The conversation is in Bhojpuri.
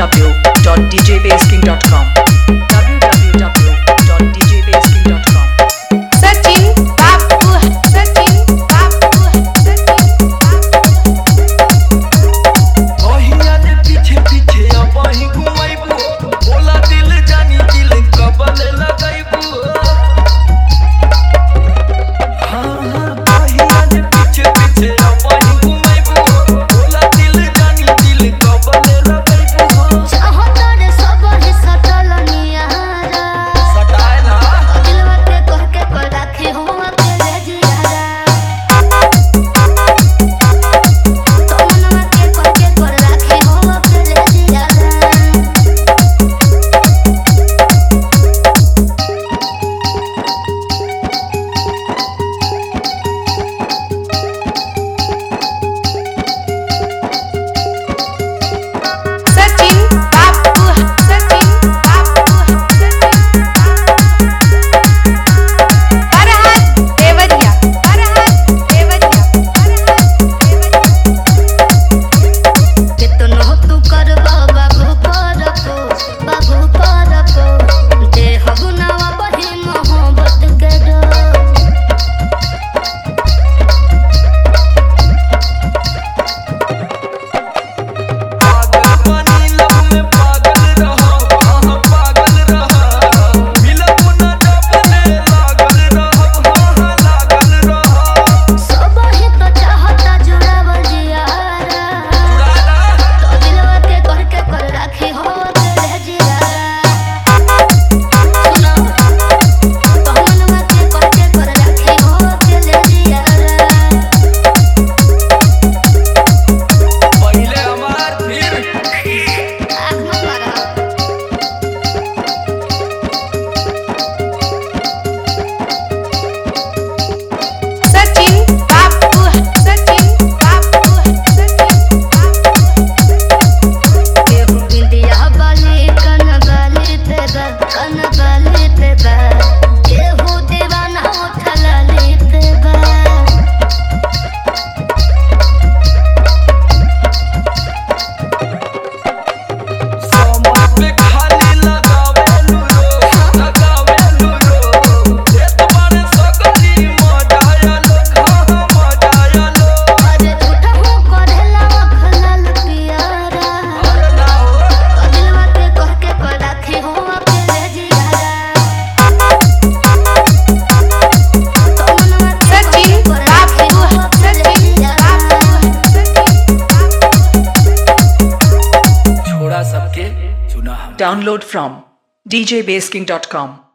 www.djbasking.com www.djbasking.com सचिन बापू सचिन बापू सचिन ओहिया ने पीछे पीछे अपही घुमाइबू बोला दिल जानी दिल कबल लगाइबू हां ओहिया ने पीछे पीछे अपही घुमाइबू बोला दिल जानी दिल कबल लगाइबू चाहो तोरे सब ही सटल नियारा सटाए ना दिलवा के कह के कर राखी हो अकेले जियारा तो मनवा के कह के कर राखी हो अकेले जियारा सचिन बापू सचिन बापू सचिन फरहाद देवरिया कितनो तू करबा बाबू परपो देह गुनावा बही मोहब्बत के डो पागल बनी लब में पागल रहो हां पागल रहो मिलब ना डबने लागल रहो हां लागल रहो सब ही तो चाहता जुड़ावल जियारा चुराला तो दिलवा के कह के कर राखी हो अकेले जियारा सुनो तो मनवा के कह के कर राखी हो अकेले जियारा पहले हमार फिर आँख मत मारा सचिन बापू सचिन बापू सचिन केहू बिंदिया बाली कन बाली पे बा केहू दीवाना उठल ली पे बा समझ पे खाली लगावेलू रो देत बारे सकती मजाया लो हां मजाया लो अरे झूठा हो करेला खलल पियारा अरे ना हो तो दिलवा के कह के कर राखी हो अकेले जियारा तो मनवा के कह के सचिन कर राखी बापू हो अकेले सचिन जियारा छोड़ा सबके चुना हम Download from djbasking.com